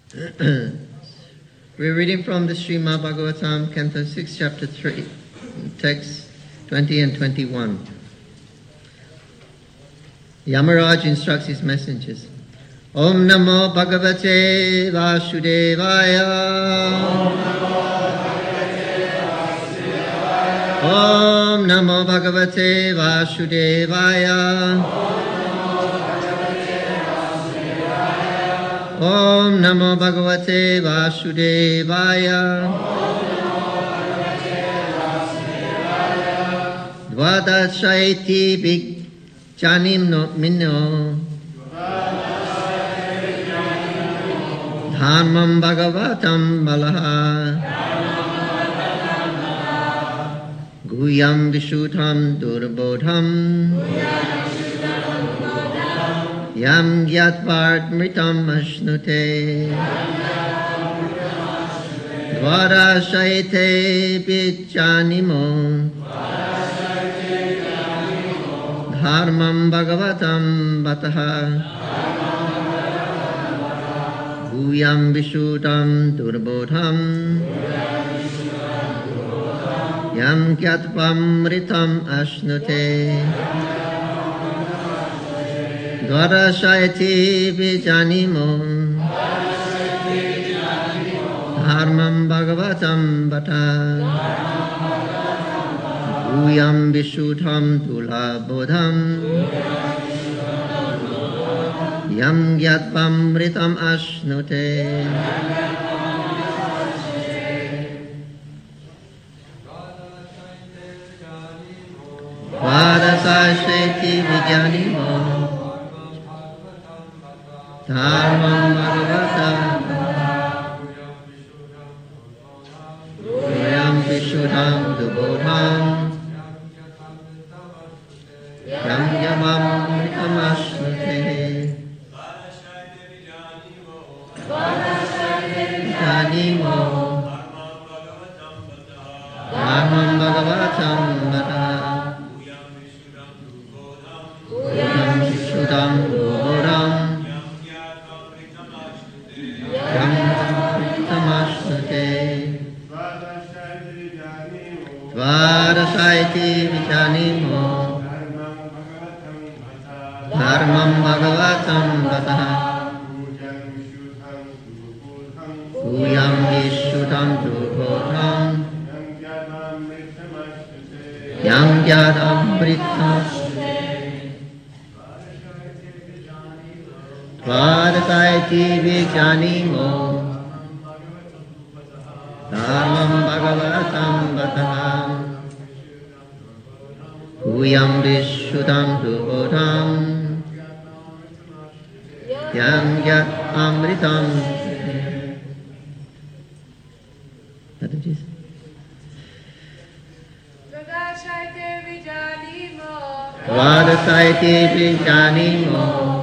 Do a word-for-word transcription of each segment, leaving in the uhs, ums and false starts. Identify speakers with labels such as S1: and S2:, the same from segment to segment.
S1: We're reading from the Srimad Bhagavatam, Canto six, Chapter three, text twenty and twenty-one. Yamaraj instructs his messengers. Om Namo Bhagavate Vasudevaya. Om Namo Bhagavate Vasudevaya. Om Namo Bhagavate Vasudevaya. Dvadashaiti Vijjanim no minno. Dharmam Bhagavatam Balaha. Guyam Vishuddham Durbodham. Yam Gyatvarmritam Ashnute. Dvarashaite Vijjanimo. Dharmam Bhagavatam Bataha. Guyam Vishuddham Durbodham. Yam Gyatvarmritam Ashnute. Dvarashaiti Vijjanimo. Dharmam Bhagavatam Bata. Guyam Vishuddham Tulabodham. Yam Gyatvarmritam Ashnute. Vadasasheti Vijjanimo. Dharmam Bhagavatam. Guyam Vishuddham Dubodham. Yam Gyatvarmritam Ashnute. Vijjanimo. Dharmam Bhagavatam Bata. Guyam Vishuddham Dubodham. Yam Gyatvarmritam Ashnute. Dvarashaiti Vijjanimo. Dharmam Bhagavatam Bataha. Guyam Vishuddham Dubodham. Yam Gyatvarmritam Ashnute. Dvarashaiti Vijjanimo. Dharmam Bhagavatam Bataha. Guyam Vishuddham Dubodham. Yam Gyatvarmritam Ashnute. Dvarashaiti Vijjanimo.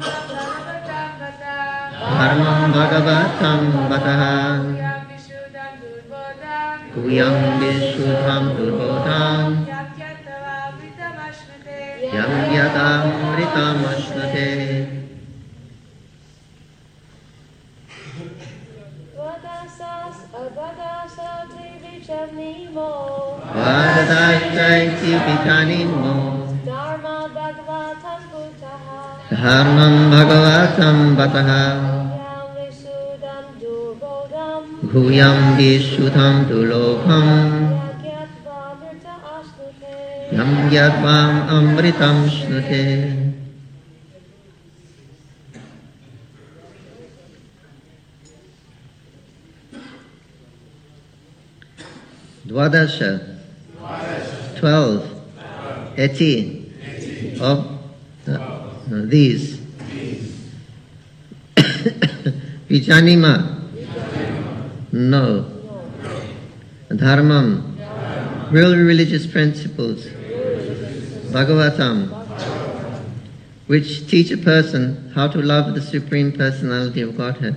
S1: Dharmam Bhagavatam Bataha. Guyam Vishuddham Dubodham. Yam Gyatvarmritam Ashnute. Vadashaiti Vijjanimo. Dharmam Bhagavatam Bataha. Guyam Vishuddham Dulobham. Yam Gyatvarmritam Ashnute. Dvadasha, twelve, eti, of uh, no, these. Vijjanima, no. Dharmam, real religious principles. Bhagavatam, which teach a person how to love the Supreme Personality of Godhead.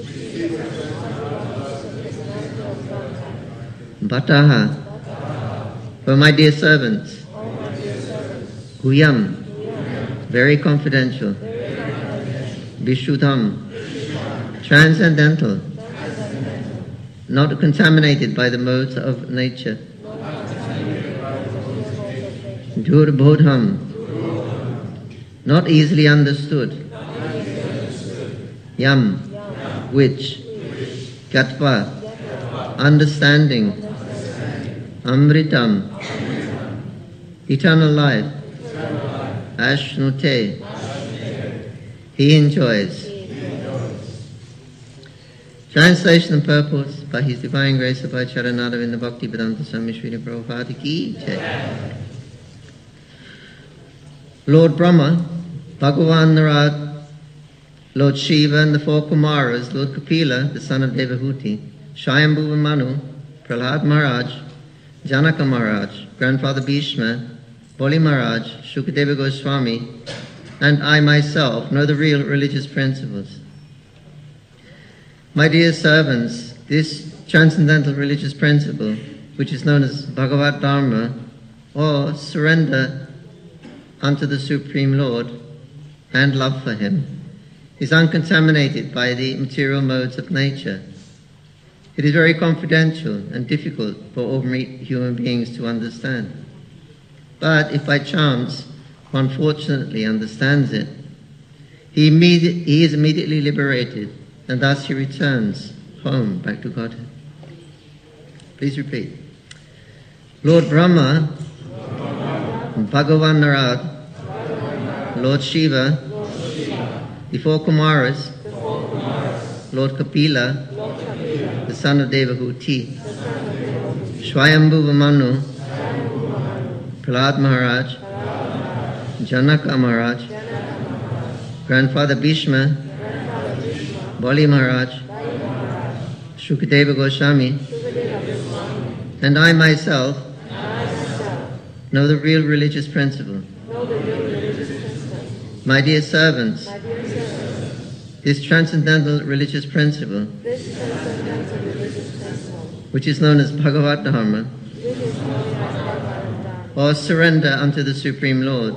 S1: Bhataha, for my dear servants. Guyam, very confidential. Vishuddham, transcendental, not contaminated by the modes of nature. Durbodham, not easily understood. Yam, which. Gatva, understanding. Amritam, eternal life. Ashnute, he enjoys. Translation and purport by His Divine Grace of Charanada in the Bhakti Vedanta Swami Srila Prabhupada Ki Jai. Lord Brahma, Bhagavan Narad, Lord Shiva and the four Kumaras, Lord Kapila, the son of Devahuti, Swayambhuva Manu, Prahlad Maharaj, Janaka Maharaj, Grandfather Bhishma, Boli Maharaj, Shukadeva Goswami, and I myself know the real religious principles. My dear servants, this transcendental religious principle, which is known as Bhagavad Dharma, or surrender unto the Supreme Lord and love for Him, is uncontaminated by the material modes of nature. It is very confidential and difficult for ordinary human beings to understand. But if by chance one fortunately understands it, he, immediate, he is immediately liberated, and thus he returns home back to Godhead. Please repeat. Lord Brahma, Bhagavan Narad, Lord Shiva, the four Kumaras, Lord Kapila, the son of Devahuti, Swayambhuva Manu, Prahlad Maharaj, Janaka Maharaj, Grandfather Bhishma, Bali Maharaj, Shukadeva Goswami, and I myself know the real religious principle. My dear servants, this transcendental religious principle, which is known as Bhagavad Dharma, or surrender unto the Supreme Lord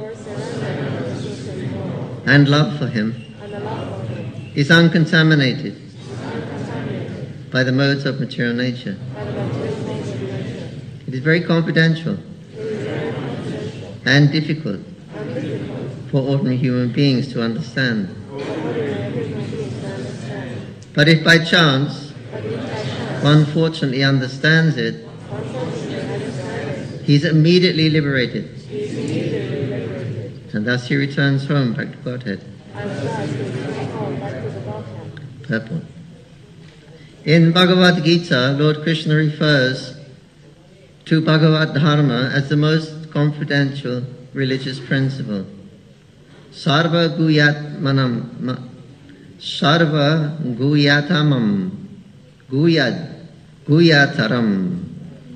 S1: and love for Him, is uncontaminated by the modes of material nature. It is very confidential and difficult for ordinary human beings to understand. But if by chance one fortunately understands it, he is immediately liberated, and thus he returns home back to Godhead. Purport. In Bhagavad Gita, Lord Krishna refers to Bhagavad Dharma as the most confidential religious principle. Sarva Guyat Manam Sarva Guyatamam Guyad Guyataram.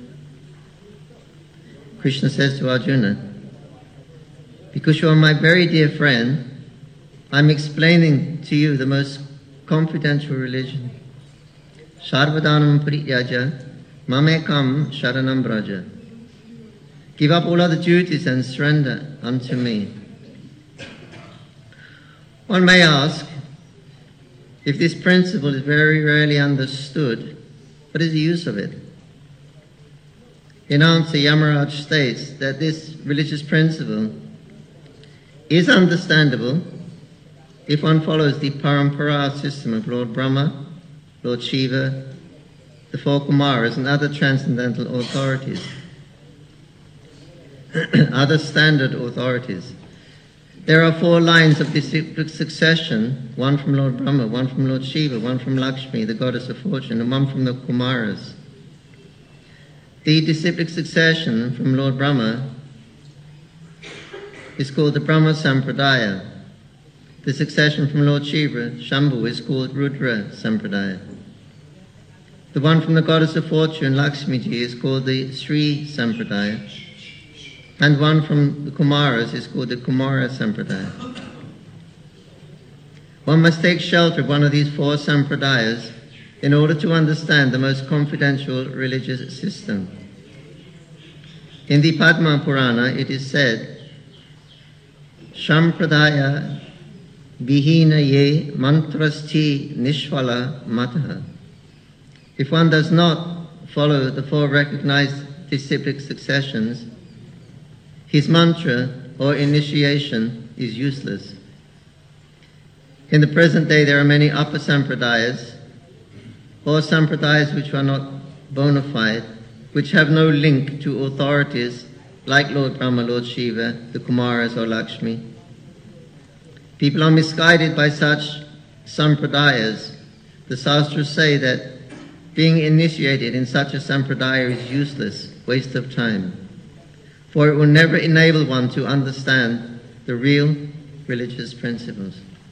S1: Krishna says to Arjuna, because you are my very dear friend, I'm explaining to you the most confidential religion. Sarvadanam Prityaja Mamekam Sharanam Braja. Give up all other duties and surrender unto me. One may ask, if this principle is very rarely understood, what is the use of it? In answer, Yamaraj states that this religious principle is understandable if one follows the Parampara system of Lord Brahma, Lord Shiva, the four Kumaras, and other transcendental authorities, other standard authorities. There are four lines of disciplic succession, one from Lord Brahma, one from Lord Shiva, one from Lakshmi, the goddess of fortune, and one from the Kumaras. The disciplic succession from Lord Brahma is called the Brahma Sampradaya. The succession from Lord Shiva, Shambhu, is called Rudra Sampradaya. The one from the goddess of fortune, Lakshmi Ji, is called the Sri Sampradaya. And one from the Kumaras is called the Kumara Sampradaya. One must take shelter of one of these four Sampradayas in order to understand the most confidential religious system. In the Padma Purana it is said, Sampradaya Vihina ye mantrasti nishvala mataha. If one does not follow the four recognized disciplic successions, his mantra or initiation is useless. In the present day, there are many upper sampradayas, or sampradayas which are not bona fide, which have no link to authorities like Lord Brahma, Lord Shiva, the Kumaras or Lakshmi. People are misguided by such sampradayas. The Shastras say that being initiated in such a sampradaya is useless, waste of time, for it will never enable one to understand the real religious principles.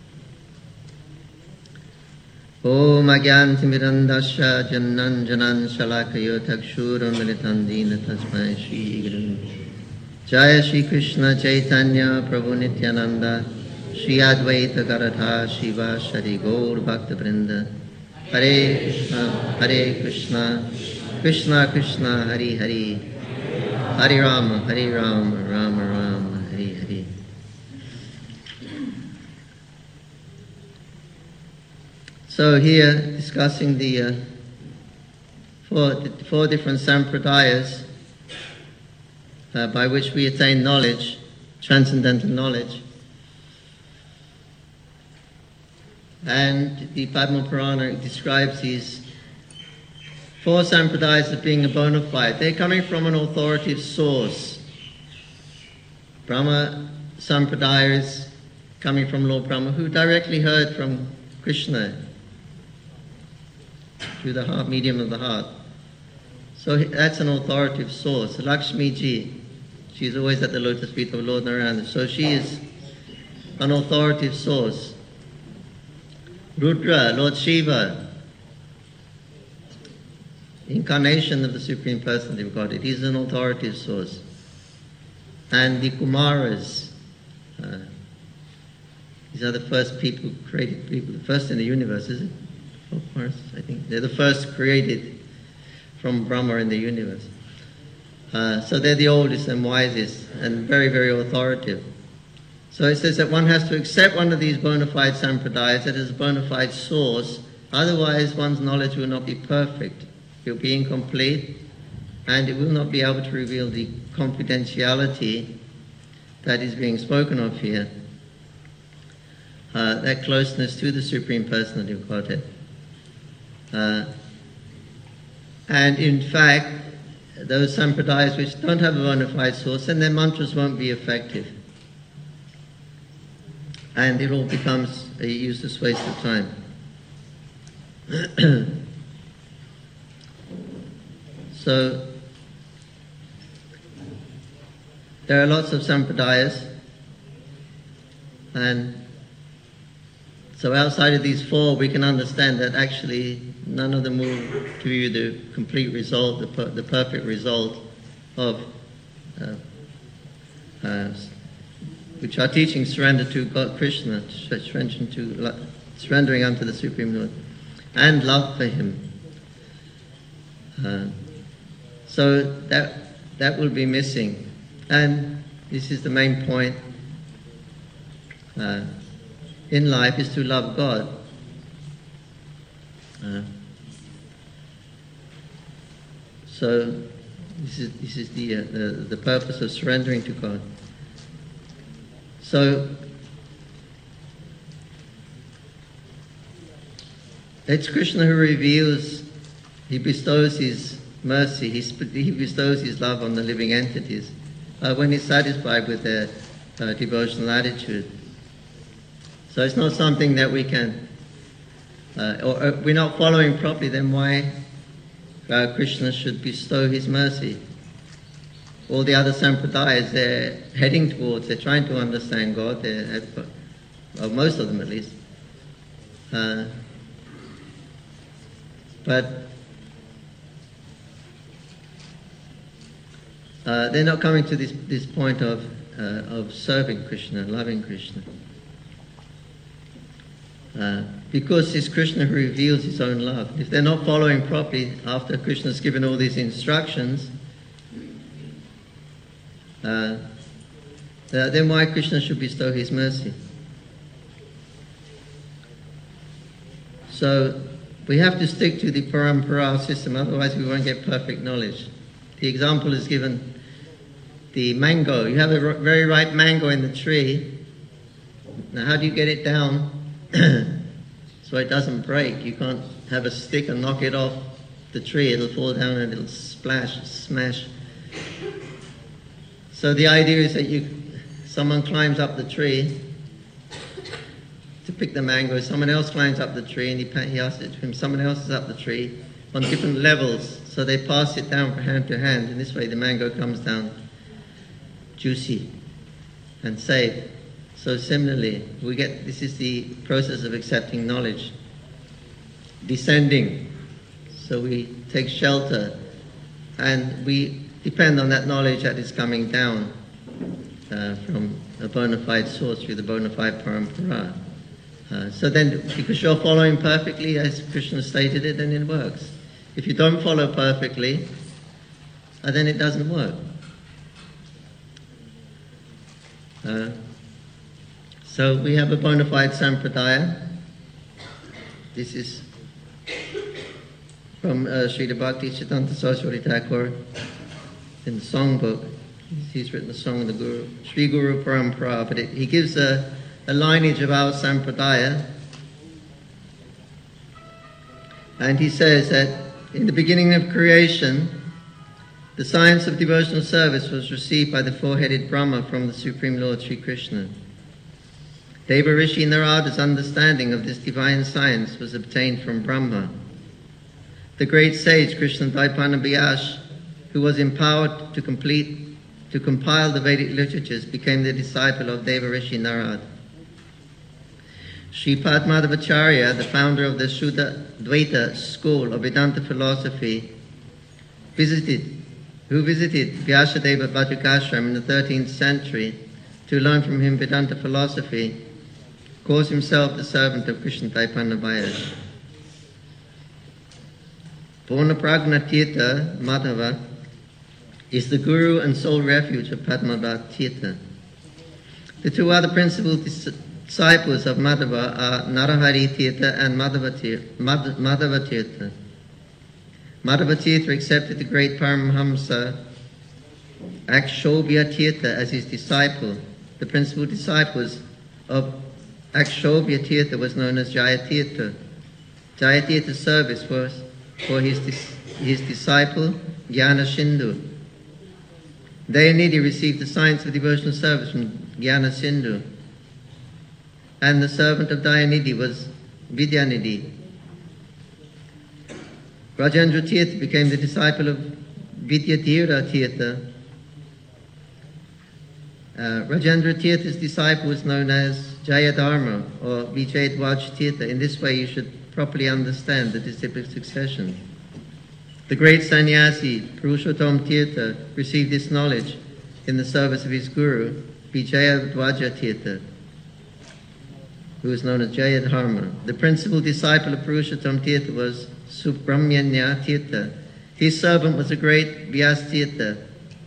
S1: Om Agyantimirandasya Jannan Janan Shalakayo Takshurun Militandina Tasmai Shri Guru Jaya Shri Krishna Chaitanya Prabhu Nityananda Shri Advaita Garadha Shiva Shri Gaur Bhakta Vrinda Hare Krishna Hare Krishna Krishna Krishna Hare Hare Hare Rama Hare Rama Rama Rama Hare Hare. So here, discussing the uh, four, the four different sampradayas uh, by which we attain knowledge, transcendental knowledge. And the Padma Purana describes these four sampradayas as being a bona fide. They're coming from an authoritative source. Brahma Sampradaya is coming from Lord Brahma, who directly heard from Krishna through the heart, medium of the heart. So that's an authoritative source. Lakshmi Ji, she's always at the lotus feet of Lord Narayana. So she is an authoritative source. Rudra, Lord Shiva, incarnation of the Supreme Personality of Godhead. He's an authoritative source. And the Kumaras, uh, these are the first people, created people, the first in the universe, is it? Oh, Kumaras, I think. They're the first created from Brahma in the universe. Uh, so they're the oldest and wisest and very, very authoritative. So it says that one has to accept one of these bona fide sampradayas that is a bona fide source, otherwise one's knowledge will not be perfect. It will be incomplete, and it will not be able to reveal the confidentiality that is being spoken of here, uh, that closeness to the Supreme Personality of Godhead. Uh, and in fact, those sampradayas which don't have a bona fide source, then their mantras won't be effective. And it all becomes a useless waste of time. So, there are lots of sampradayas, and so outside of these four we can understand that actually none of them will give you the complete result, the, per- the perfect result of uh, uh, which are teaching surrender to God, Krishna, surrendering, to, surrendering unto the Supreme Lord, and love for Him. Uh, so that that will be missing, and this is the main point uh, in life: is to love God. Uh, so this is this is the, uh, the the purpose of surrendering to God. So it's Krishna who reveals, he bestows his mercy, he, sp- he bestows his love on the living entities uh, when he's satisfied with their uh, devotional attitude. So it's not something that we can, uh, or, or we're not following properly, then why uh, Krishna should bestow his mercy? All the other sampradayas, they're heading towards, they're trying to understand God, they're, well, most of them at least. Uh, but uh, they're not coming to this, this point of, uh, of serving Krishna, loving Krishna. Uh, because it's Krishna who reveals his own love. If they're not following properly after Krishna's given all these instructions, Uh, then why Krishna should bestow his mercy? So we have to stick to the parampara system, otherwise we won't get perfect knowledge. The example is given, the mango. You have a very ripe mango in the tree. Now how do you get it down so it doesn't break? You can't have a stick and knock it off the tree. It'll fall down and it'll splash, smash. So the idea is that you, someone climbs up the tree to pick the mango, someone else climbs up the tree, and he, he asks it to him, someone else is up the tree on different levels, so they pass it down from hand to hand, and this way the mango comes down juicy and safe. So similarly, we get, this is the process of accepting knowledge. Descending, so we take shelter, and we depend on that knowledge that is coming down uh, from a bona fide source through the bona fide parampara. Uh, so then, because you're following perfectly, as Krishna stated it, then it works. If you don't follow perfectly, uh, then it doesn't work. Uh, so we have a bona fide sampradaya. This is from uh, Srila Bhakti Siddhanta Saraswati Thakur in the songbook. He's written a song of the Guru, Sri Guru Parampara, but it, he gives a a lineage of our sampradaya, and he says that in the beginning of creation, the science of devotional service was received by the four-headed Brahma from the Supreme Lord Sri Krishna. Deva Rishi Narada's understanding of this divine science was obtained from Brahma. The great sage Krishna Dvaipana Vyas, who was empowered to complete, to compile the Vedic literatures, became the disciple of Deva Rishi Narada. Sripad Madhavacharya, the founder of the Shuddha Dvaita school of Vedanta philosophy, visited, who visited Vyasadeva Vajrakashram in the thirteenth century to learn from him Vedanta philosophy, calls himself the servant of Krishna Dvaipana Vyas. Purnaprajna Tirtha Madhava is the guru and sole refuge of Padmabhat Tirtha. The two other principal dis- disciples of Madhava are Narahari Tirtha and Madhava Tirtha. Madhava Tirtha accepted the great Paramahamsa Akshobhya Tirtha as his disciple. The principal disciples of Akshobhya Tirtha was known as Jayatirtha. Jayatirtha's service was for his, his disciple Jnana Sindhu. Dayanidhi received the science of devotional service from Jnana Sindhu, and the servant of Dayanidhi was Vidyanidhi. Rajendra Tirtha became the disciple of Vidyadhira Tirtha. Uh, Rajendra Tirtha's disciple was known as Jayadharma or Vijayadwaj Tirtha. In this way you should properly understand the disciplic succession. The great sannyasi Purushottam Tirtha received this knowledge in the service of his guru, Vijayadwaja Tirtha, who was known as Jayadharma. The principal disciple of Purushottam Tirtha was Subramanya Tirtha. His servant was the great Vyasa Tirtha,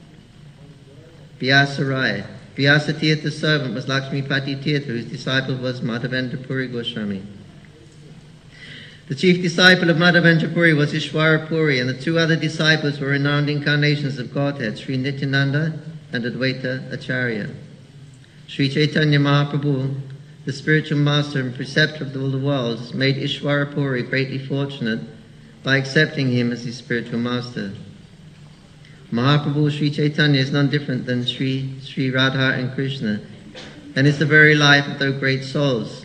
S1: Vyasarai. Vyasa Tirtha's servant was Lakshmipati Tirtha, whose disciple was Madhavendra Puri Goswami. The chief disciple of Madhavendra Puri was Ishwara Puri, and the two other disciples were renowned incarnations of Godhead, Sri Nityananda and Advaita Acharya. Sri Chaitanya Mahaprabhu, the spiritual master and preceptor of all the worlds, made Ishwara Puri greatly fortunate by accepting him as his spiritual master. Mahaprabhu Sri Chaitanya is none different than Sri, Sri Radha and Krishna, and is the very life of those great souls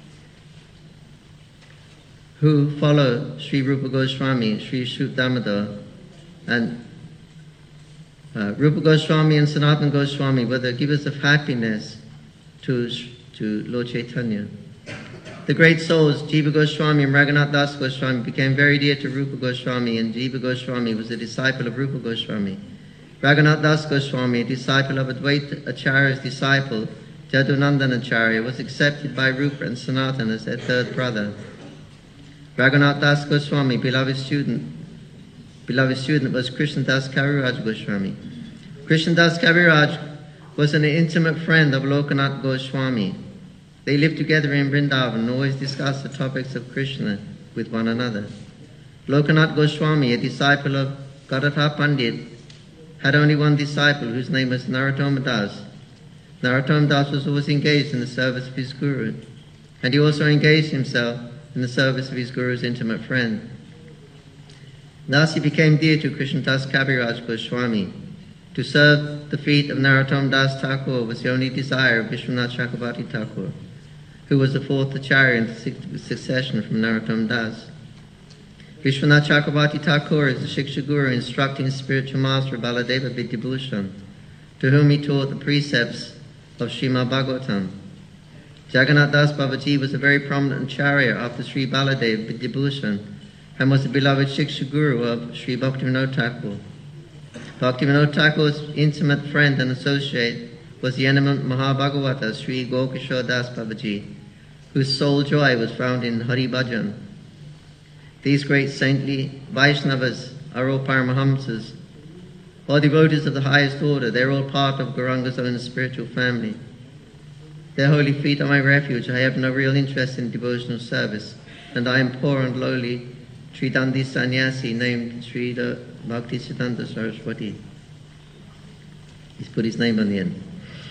S1: who follow Sri Rupa Goswami, Sri Shuddha Damodar, and uh, Rupa Goswami and Sanatana Goswami were the givers of happiness to, to Lord Chaitanya. The great souls, Jiva Goswami and Raghunath Das Goswami, became very dear to Rupa Goswami, and Jiva Goswami was a disciple of Rupa Goswami. Raghunath Das Goswami, a disciple of Advaita Acharya's disciple, Jadunandan Acharya, was accepted by Rupa and Sanatana as their third brother. Raghunath Das Goswami, beloved student, beloved student was Krishna Das Kaviraj Goswami. Krishna Das Kaviraj was an intimate friend of Lokanath Goswami. They lived together in Vrindavan and always discussed the topics of Krishna with one another. Lokanath Goswami, a disciple of Gadadhar Pandit, had only one disciple whose name was Narottama Das. Narottama Das was always engaged in the service of his guru, and he also engaged himself in the service of his guru's intimate friend. Thus he became dear to Krishnadas Kaviraj Goswami. To serve the feet of Narottam Das Thakur was the only desire of Vishwanath Chakravarti Thakur, who was the fourth acharya in succession from Narottam Das. Vishwanath Chakravarti Thakur is the Shiksha Guru instructing spiritual master Baladeva Vidyabhushan, to whom he taught the precepts of Srimad Bhagavatam. Jagannath Das Babaji was a very prominent acharya after Sri Baladeva Vidyabhushan, and was the beloved Shiksha Guru of Sri Bhaktivinoda Thakur. Bhaktivinoda Thakur's intimate friend and associate was the eminent Mahabhagavata Sri Gaurkishore Das Babaji, whose sole joy was found in Hari Bhajan. These great saintly Vaishnavas are all Paramahamsas, all devotees of the highest order. They're all part of Gauranga's own spiritual family. Their holy feet are my refuge. I have no real interest in devotional service, and I am poor and lowly Tridandi Sannyasi named Sri Bhaktisiddhanta Saraswati. He's put his name on the end.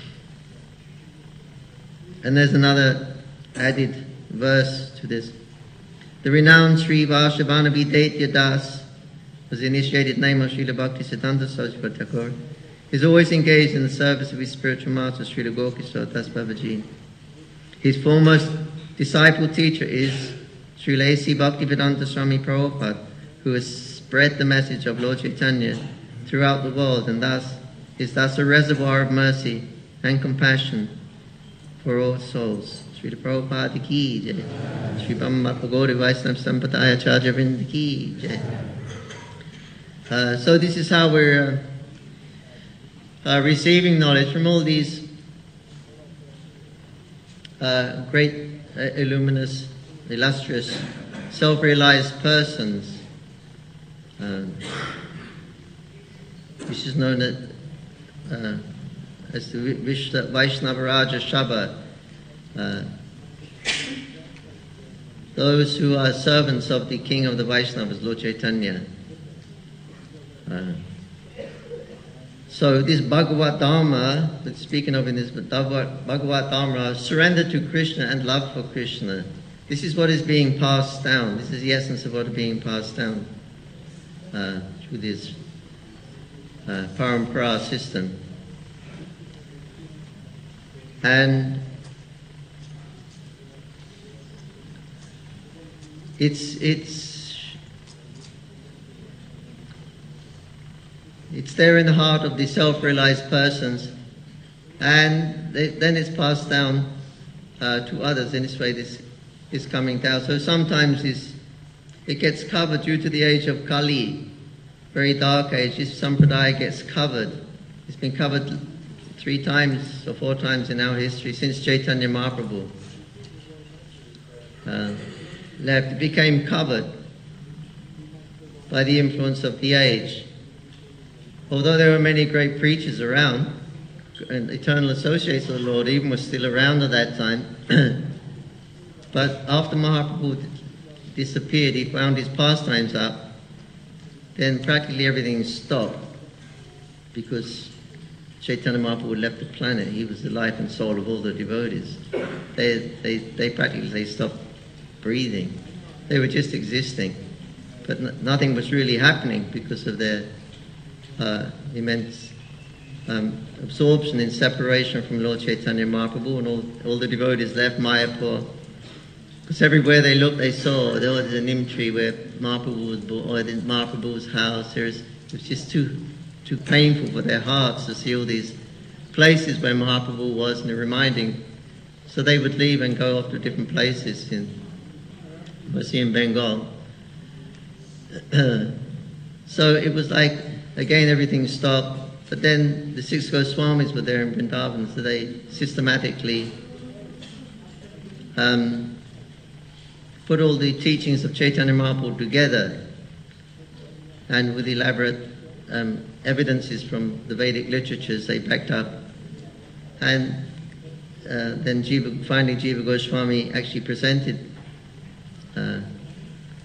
S1: And there's another added verse to this. The renowned Sri Vashavanavi Daitya Das was the initiated name of Srila Bhaktisiddhanta Saraswati Thakur. Is always engaged in the service of his spiritual master Srila Gaurkishore Das Babaji. His foremost disciple teacher is Srila A C Bhaktivedanta Swami Prabhupada, who has spread the message of Lord Chaitanya throughout the world, and thus is thus a reservoir of mercy and compassion for all souls. Srila Prabhupada ki jai. Sri Brahma Gauri Vaishnava Sampradaya Acharya Vrinda ki jai. Uh, so this is how we're uh, uh, receiving knowledge from all these uh, great, uh, illuminous, illustrious, self-realized persons. Um, this is known as, uh, as the Vishna, Vaishnava Raja Shabha. Uh, those who are servants of the king of the Vaishnavas, Lord Chaitanya. Uh, so this Bhagavad Dharma, that's speaking of in this Bhagavad Dharma, surrender to Krishna and love for Krishna. This is what is being passed down. This is the essence of what is being passed down uh, through this uh, parampara system. And it's it's it's there in the heart of the self-realized persons, and they, then it's passed down uh, to others. In this way, this is coming down. So sometimes it's, it gets covered due to the age of Kali, very dark age. This sampradaya gets covered. It's been covered three times or four times in our history since Chaitanya Mahaprabhu uh, left. It became covered by the influence of the age. Although there were many great preachers around, and eternal associates of the Lord even were still around at that time, but after Mahaprabhu disappeared, he found his pastimes up, then practically everything stopped, because Chaitanya Mahaprabhu left the planet. He was the life and soul of all the devotees. They, they, they practically they stopped breathing. They were just existing, but n- nothing was really happening because of their uh, immense um, absorption in separation from Lord Chaitanya Mahaprabhu, and all, all the devotees left Mayapur. Because everywhere they looked, they saw there was a neem tree where Mahaprabhu was born, or in Mahaprabhu's house. There's, it was just too too painful for their hearts to see all these places where Mahaprabhu was, and they're reminding. So they would leave and go off to different places in, mostly in Bengal. So it was like, again, everything stopped. But then the six Goswamis were there in Vrindavan, so they systematically um, put all the teachings of Chaitanya Mahaprabhu together, and with elaborate um, evidences from the Vedic literatures they backed up. And uh, then Jiva, finally Jiva Goswami actually presented uh,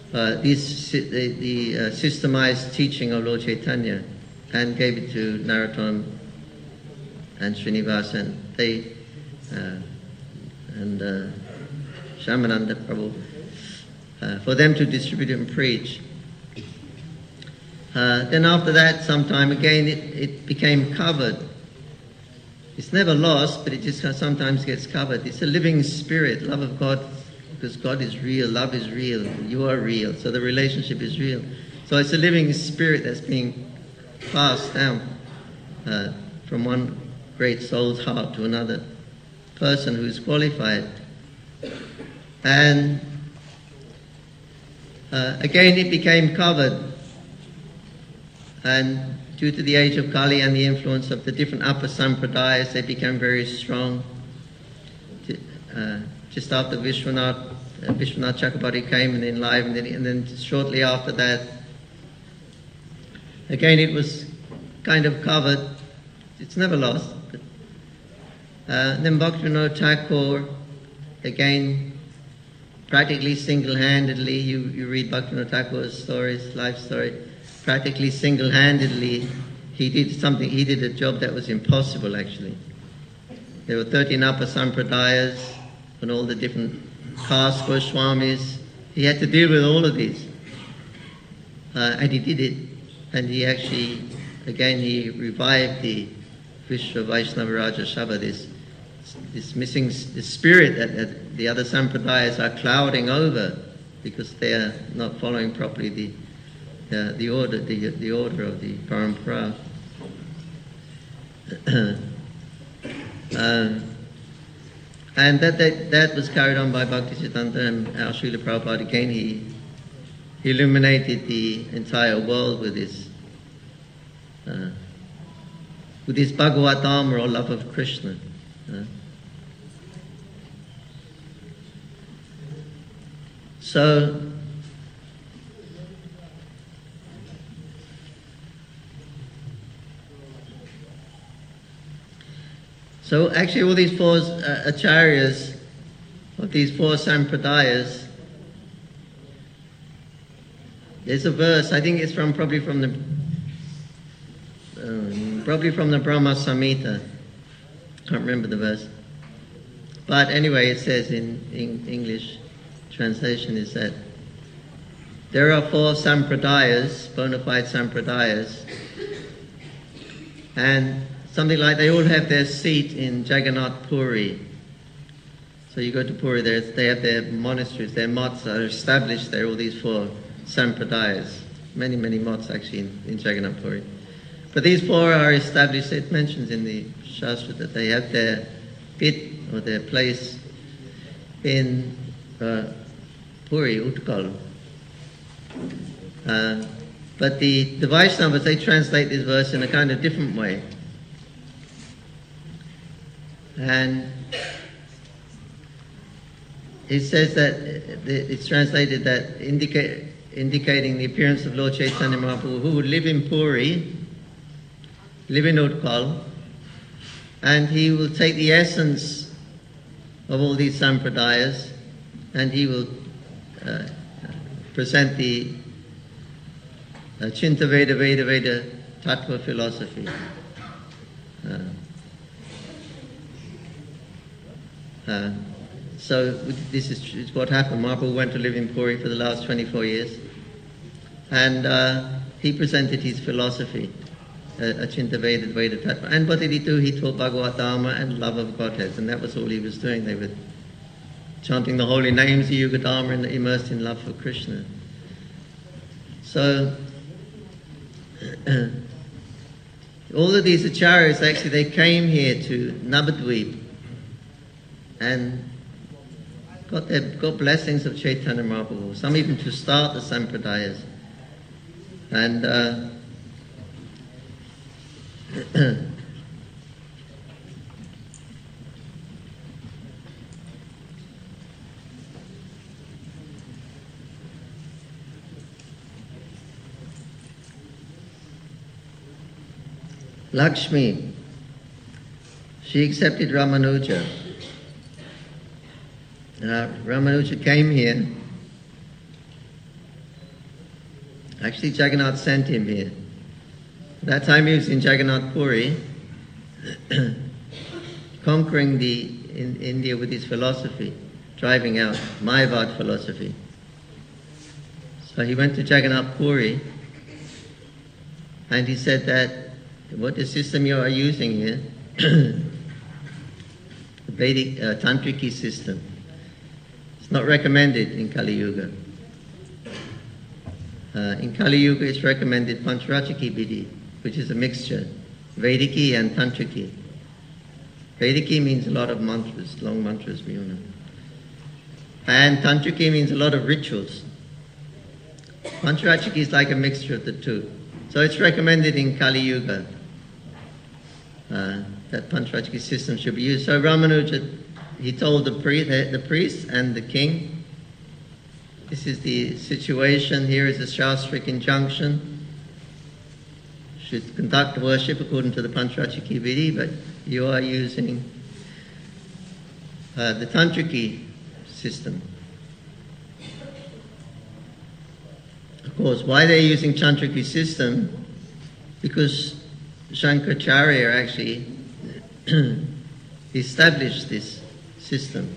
S1: uh, this, the, the uh, systemized teaching of Lord Chaitanya and gave it to Narottam and Srinivas, and they uh, and uh, Shamananda Prabhu, uh, for them to distribute and preach. Uh, then after that, sometime again, it, it became covered. It's never lost, but it just sometimes gets covered. It's a living spirit, love of God, because God is real, love is real, you are real, so the relationship is real. So it's a living spirit that's being passed down uh, from one great soul's heart to another person who is qualified. And uh, again it became covered, and due to the age of Kali and the influence of the different upper sampradayas, they became very strong. Uh, just after Vishwanath, uh, Vishwanath Chakrabarti came and enlivened it, and then shortly after that, again it was kind of covered. It's never lost. But, uh, then Bhaktivinoda Thakur, again, practically single-handedly, you, you read Bhaktivinoda Thakur's stories, life story, practically single-handedly, he did something, he did a job that was impossible actually. There were thirteen upper sampradayas and all the different caste Goswamis. He had to deal with all of these. Uh, and he did it. And he actually, again, he revived the Vishwa Vaishnava Raja Sabha, this, this missing the spirit that, that the other sampradayas are clouding over because they are not following properly the Uh, the order, the, the order of the parampara. um, and that, that that was carried on by Bhaktisiddhanta, and our Srila Prabhupada again, he illuminated the entire world with his uh, with his Bhagavatam, or love of Krishna. Uh, so So actually all these four uh, acharyas, of these four sampradayas, there's a verse, I think it's from probably from the um, probably from the Brahma Samhita. Can't remember the verse. But anyway, it says in, in English translation is that there are four sampradayas, bona fide sampradayas, and something like they all have their seat in Jagannath Puri. So you go to Puri, they have their monasteries, their motts are established there, all these four sampradayas. Many, many motts actually in, in Jagannath Puri. But these four are established, it mentions in the Shastra that they have their pit or their place in uh, Puri, Utkal. Uh, but the, the Vaishnavas, they translate this verse in a kind of different way. And it says that it's translated that indicate, indicating the appearance of Lord Chaitanya Mahaprabhu, who would live in Puri, live in Utkal, and he will take the essence of all these sampradayas, and he will uh, present the uh, Chinta Veda Veda Veda Tattva philosophy. Uh, Uh, so this is, is what happened. Mahaprabhu went to live in Puri for the last twenty-four years, and uh, he presented his philosophy, uh, Achinta Veda Veda Tattva. And what did he do? He taught Bhagavatama and love of Godhead, and that was all he was doing. They were chanting the holy names of Yugadharma and immersed in love for Krishna. So all of these acharyas, actually, they came here to Navadvip and got their, got blessings of Chaitanya Mahaprabhu, some even to start the sampradayas. And uh, Lakshmi, she accepted Ramanuja. Uh, Ramanuja came here Actually, Jagannath sent him here. At that time he was in Jagannath Puri, conquering the in India with his philosophy, driving out Mayavad philosophy. So he went to Jagannath Puri, and he said that what the system you are using here, the Vedic uh, Tantriki system, it's not recommended in Kali Yuga. Uh, in Kali Yuga, it's recommended Pancharachiki Vidhi, which is a mixture, Vediki and Tantriki. Vediki means a lot of mantras, long mantras, we all know. And Tantriki means a lot of rituals. Pancharachiki is like a mixture of the two. So it's recommended in Kali Yuga uh, that Pancharachiki system should be used. So Ramanuja, he told the, pri- the, the priest and the king, this is the situation, here is a Shastric injunction. Should conduct worship according to the Pancharachiki Vidhi, but you are using uh, the Tantriki system. Of course, why they're using Tantriki system? Because Shankaracharya actually established this system.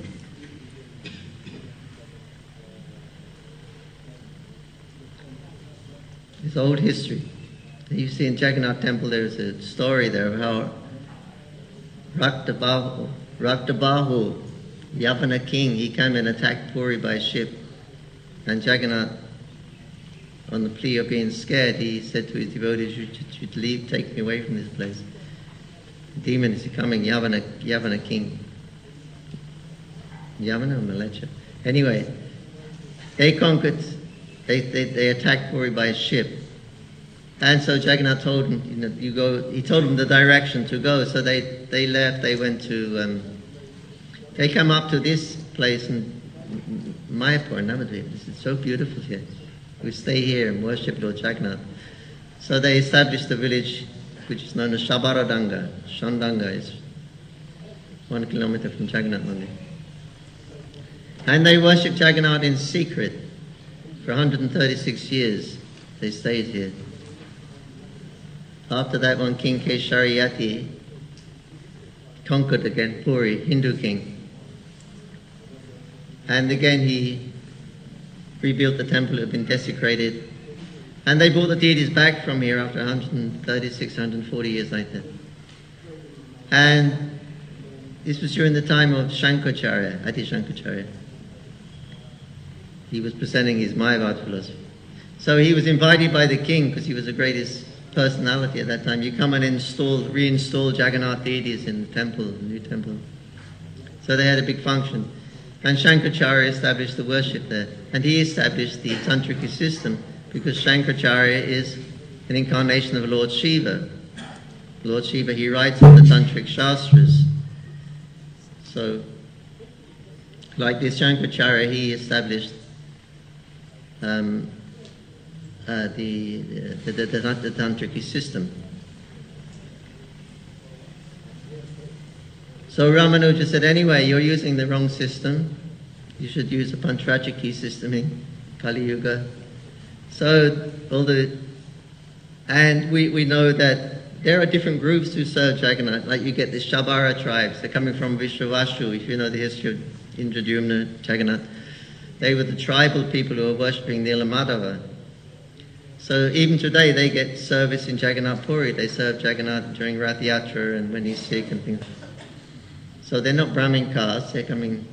S1: It's old history. You see in Jagannath Temple there's a story there of how Raktabahu, Raktabahu, Yavana king, he came and attacked Puri by ship. And Jagannath, on the plea of being scared, he said to his devotees, you should leave, take me away from this place. The demon is coming, Yavana, Yavana king. Yavana or Malecha? Anyway, they conquered, they, they, they attacked Puri by a ship. And so Jagannath told him, you know, you go, he told them the direction to go. So they, they left, they went to, um, they come up to this place in Mayapur, Navadvip. This is so beautiful here. We stay here and worship Lord Jagannath. So they established a village which is known as Shabaradanga. Shandanga is one kilometer from Jagannath Mandir. And they worshipped Jagannath in secret for one hundred thirty-six years. They stayed here. After that one, King Keshariyati conquered again Puri, Hindu king. And again he rebuilt the temple, it had been desecrated. And they brought the deities back from here after one hundred thirty-six, one hundred forty years like that. And this was during the time of Shankaracharya, Adi Shankaracharya. He was presenting his Mayavad philosophy. So he was invited by the king, because he was the greatest personality at that time. You come and install, reinstall Jagannath deities in the temple, the new temple. So they had a big function. And Shankaracharya established the worship there. And he established the Tantriki system because Shankaracharya is an incarnation of Lord Shiva. Lord Shiva, he writes in the Tantric Shastras. So, like this Shankaracharya, he established um, uh, the, the, the, the, the Tantriki system. So Ramanuja said, anyway, you're using the wrong system. You should use a Pancharachiki system in Kali Yuga. So, all the, and we, we know that there are different groups who serve Jagannath. Like you get the Shabara tribes. They're coming from Vishwavashu, if you know the history of Indradyumna, Jagannath. They were the tribal people who were worshipping Nilamadhava. So even today they get service in Jagannath Puri. They serve Jagannath during Rath Yatra and when he's sick and things. So they're not Brahmin castes, they're coming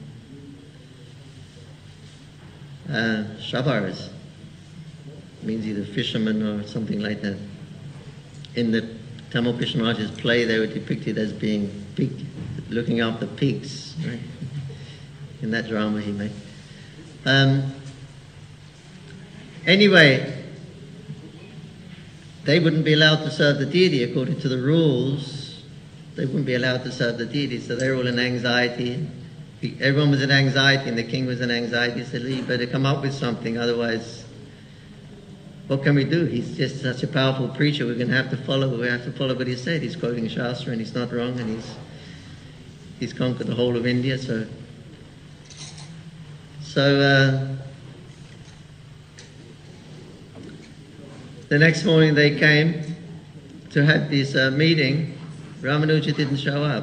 S1: uh, Shabaras. Means either fishermen or something like that. In the Tamil Krishna Maharaj's play, they were depicted as being pig, looking after pigs, right? In that drama he made. Um, anyway, they wouldn't be allowed to serve the deity according to the rules. They wouldn't be allowed to serve the deity, so they were all in anxiety. Everyone was in anxiety, and the king was in anxiety. He said, you better come up with something, otherwise, what can we do? He's just such a powerful preacher, we're going to have to follow, we have to follow what he said. He's quoting Shastra, and he's not wrong, and he's he's conquered the whole of India, so... So, uh, the next morning they came to have this uh, meeting. Ramanuja didn't show up.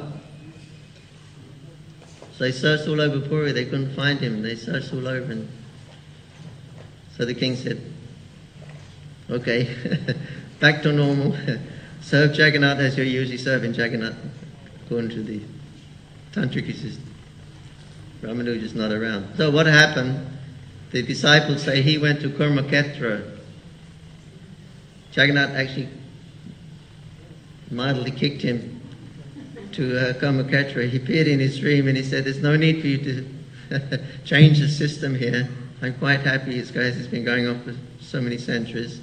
S1: So they searched all over Puri, they couldn't find him. They searched all over. And so the king said, okay, back to normal. Serve Jagannath as you're usually serving Jagannath, according to the Tantric system. Ramanuja's not around. So what happened? The disciples say he went to Kurmaketra. Jagannath actually mildly kicked him to uh, Kurmaketra. He appeared in his dream and he said, there's no need for you to change the system here. I'm quite happy this guys has been going on for so many centuries.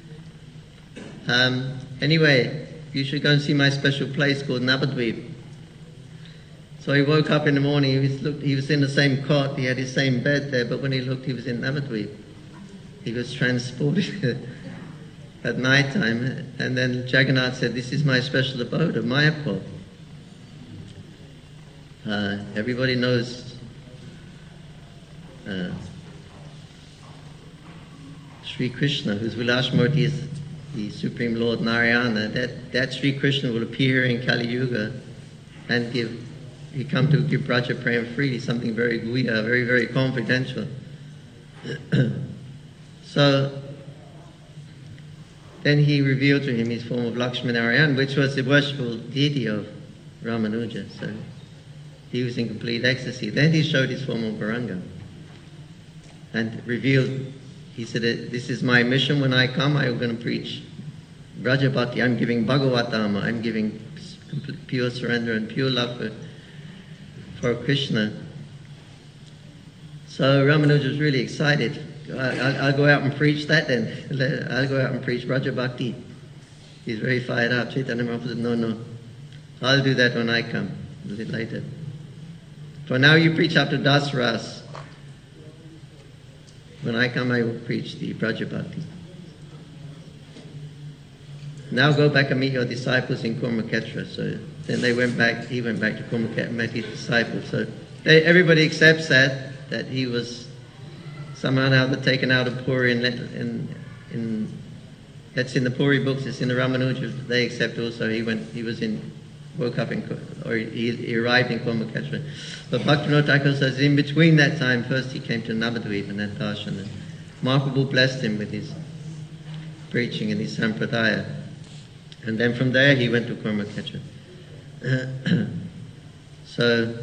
S1: Um, anyway, you should go and see my special place called Navadvip. So he woke up in the morning, he was, looked, he was in the same cot, he had his same bed there, but when he looked, he was in Navadvip. He was transported at night time, and then Jagannath said, this is my special abode of Mayapur. Uh, everybody knows uh, Sri Krishna, whose Vilasmurti is the Supreme Lord Narayana. That, that Sri Krishna will appear in Kali Yuga and give he come to give Braja Prem freely, something very guya, very, very confidential. So then he revealed to him his form of Lakshminarayan, which was the worshipful deity of Ramanuja. So he was in complete ecstasy. Then he showed his form of Gauranga and revealed, he said, this is my mission when I come, I'm going to preach Braja Bhakti, I'm giving Bhagavatama, I'm giving pure surrender and pure love for for Krishna. So Ramanuja was really excited. I'll, I'll go out and preach that then. I'll go out and preach Braja Bhakti. He's very fired up. Chaitanya Mahaprabhu said, no, no. I'll do that when I come, a little later. For now you preach up to Dasras. When I come I will preach the Braja Bhakti. Now go back and meet your disciples in Kurmaketra. So then they went back, he went back to Kurmaketra and met his disciples. So they, everybody accepts that, that he was somehow now taken out of Puri and, let, and in, that's in the Puri books, it's in the Ramanuja, they accept also he went, he was in, woke up in, or he, he arrived in Kurmaketra. But Bhaktivinoda Thakur says in between that time, first he came to Navadvip and then darshan. And Mahaprabhu blessed him with his preaching and his sampradaya. And then from there he went to Kurmaketra. So,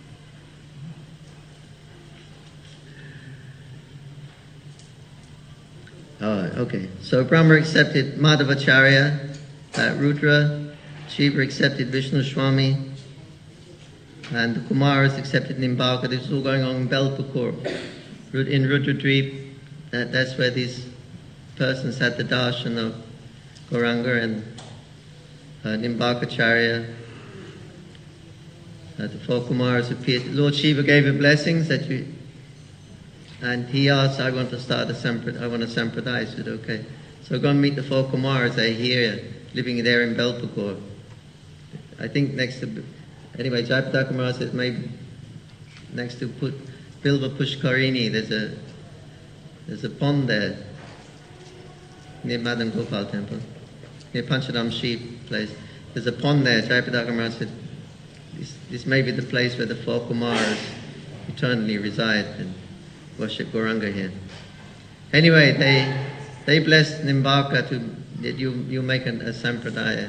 S1: oh, okay. So Brahma accepted Madhavacharya, uh, Rudra, Shiva accepted Vishnu Swami, and the Kumaras accepted Nimbarka. This was all going on in Belpapur. In Rudradweep, that, that's where these persons had the darshan of Gauranga and uh, Nimbarkacharya. Uh, the four Kumaras appeared. Lord Shiva gave him blessings that you, and he asked, I want to start a sampradaya, I want a sampradaya. I said, okay. So go and meet the four Kumaras. They're here, living there in Belpapur. I think next to, anyway, Jayapataka Kumara says maybe next to put Bilva Pushkarini, there's a, there's a pond there, near Madan Gopal temple, near Panchadam Sheep place. There's a pond there. Jayapataka Kumara said, This, this may be the place where the four Kumaras eternally reside and worship Gauranga here. Anyway, they they blessed Nimbarka to that you you make an, a sampradaya.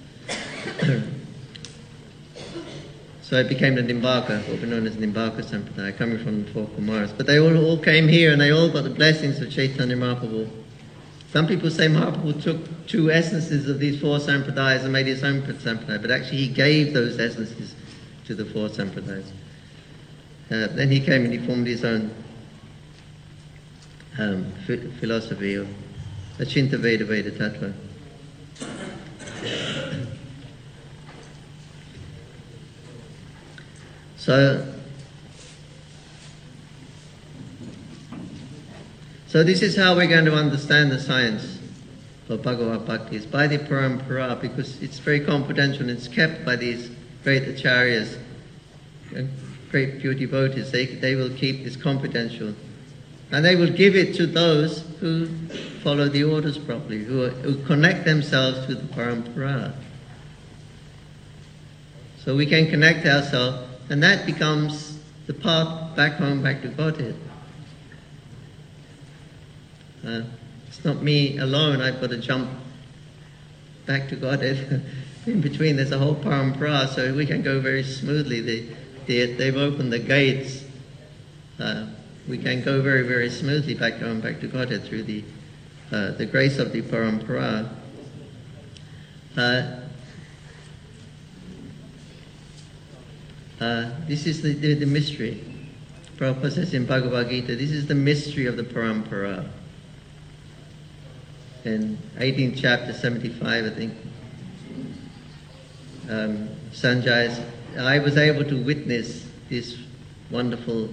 S1: So it became the Nimbarka, what we known as Nimbarka Sampradaya, coming from the four Kumaras. But they all, all came here and they all got the blessings of Chaitanya Mahaprabhu. Some people say Mahaprabhu took two essences of these four sampradayas and made his own sampradaya, but actually he gave those essences to the four sampradayas. Uh, then he came and he formed his own um, ph- philosophy of Achinta Veda Veda Tattva. So, so this is how we're going to understand the science of Bhagavad Bhakti. It's by the Parampara, because it's very confidential and it's kept by these great acharyas, great pure devotees. They, they will keep this confidential. And they will give it to those who follow the orders properly, who, are, who connect themselves to the parampara. So we can connect ourselves, and that becomes the path back home, back to Godhead. Uh, it's not me alone, I've got to jump back to Godhead. In between there's a whole parampara, so we can go very smoothly. They, they, they've opened the gates. Uh, we can go very, very smoothly back home, back to Godhead through the, uh, the grace of the parampara. Uh, uh, this is the, the, the mystery. Prabhupada says in Bhagavad Gita, this is the mystery of the parampara. In eighteenth chapter, seventy-five, I think, um, Sanjay, I was able to witness this wonderful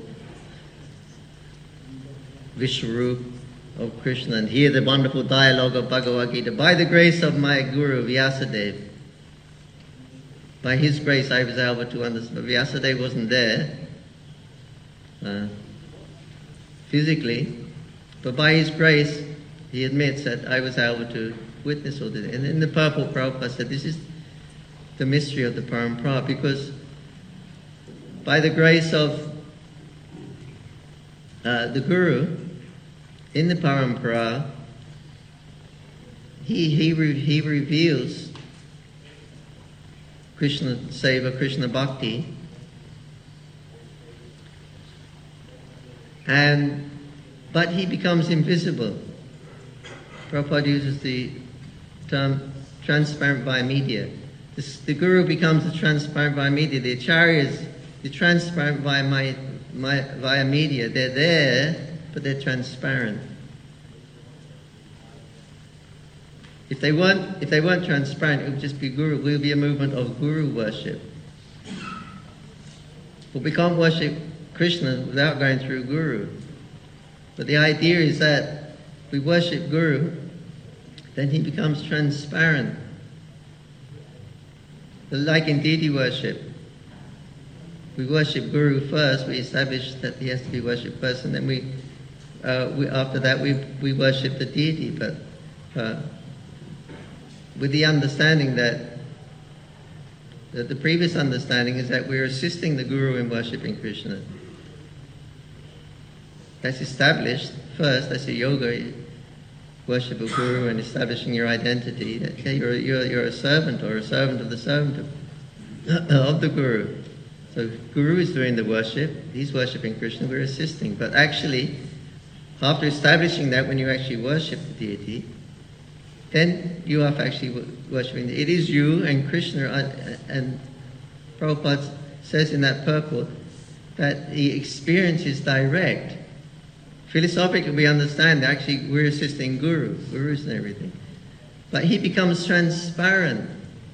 S1: Vishwarup of Krishna and hear the wonderful dialogue of Bhagavad Gita by the grace of my Guru, Vyasadeva. By his grace I was able to understand. But Vyasadeva wasn't there uh, physically, but by his grace he admits that I was able to witness all this. And in the purport, Prabhupada said, this is the mystery of the parampara, because by the grace of uh, the Guru, in the parampara, he, he, re, he reveals Krishna Seva, Krishna Bhakti, and but he becomes invisible. Prabhupada uses the term transparent via media. This, the Guru becomes the transparent via media. The Acharyas, the transparent via, my, my, via media. They're there, but they're transparent. If they weren't, if they weren't transparent, it would just be Guru. It would be a movement of Guru worship. But we can't worship Krishna without going through Guru. But the idea is that we worship Guru, then he becomes transparent. But like in deity worship, we worship Guru first, we establish that he has to be worshipped first, and then we, uh, we after that we, we worship the deity, but uh, with the understanding that, that the previous understanding is that we're assisting the Guru in worshipping Krishna. That's established first, that's a yoga, worship of Guru and establishing your identity. That, okay, you're, you're, you're a servant or a servant of the servant of, of the Guru. So Guru is doing the worship, he's worshipping Krishna, we're assisting. But actually, after establishing that, when you actually worship the deity, then you are actually worshipping. It is you and Krishna, and Prabhupada says in that purport that the experience is direct. Philosophically, we understand that actually we're assisting Guru, Gurus and everything. But he becomes transparent.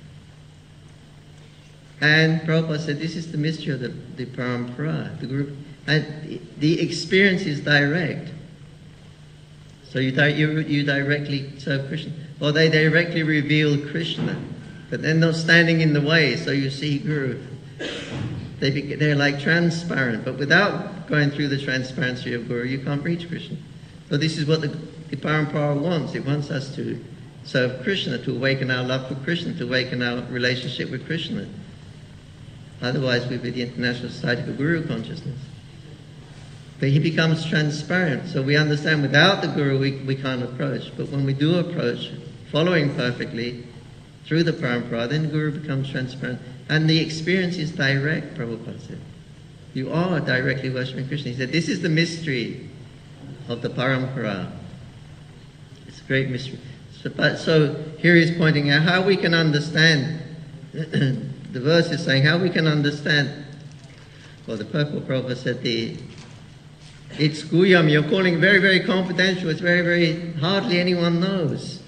S1: And Prabhupada said, this is the mystery of the, the parampara, the Guru. And the experience is direct. So you, you, you directly serve Krishna. Or they directly reveal Krishna. But they're not standing in the way, so you see Guru. They be, they're like transparent, but without going through the transparency of Guru, you can't reach Krishna. So this is what the, the parampara wants. It wants us to serve Krishna, to awaken our love for Krishna, to awaken our relationship with Krishna. Otherwise, we'd be the International Society for Guru Consciousness. But he becomes transparent, so we understand without the Guru we, we can't approach. But when we do approach, following perfectly through the parampara, then the Guru becomes transparent. And the experience is direct, Prabhupada said. You are directly worshipping Krishna. He said, this is the mystery of the parampara. It's a great mystery. So, but, so here he's pointing out how we can understand, the verse is saying how we can understand, well, the purple Prabhupada said, the, it's Guyam, you're calling very, very confidential, it's very, very, hardly anyone knows.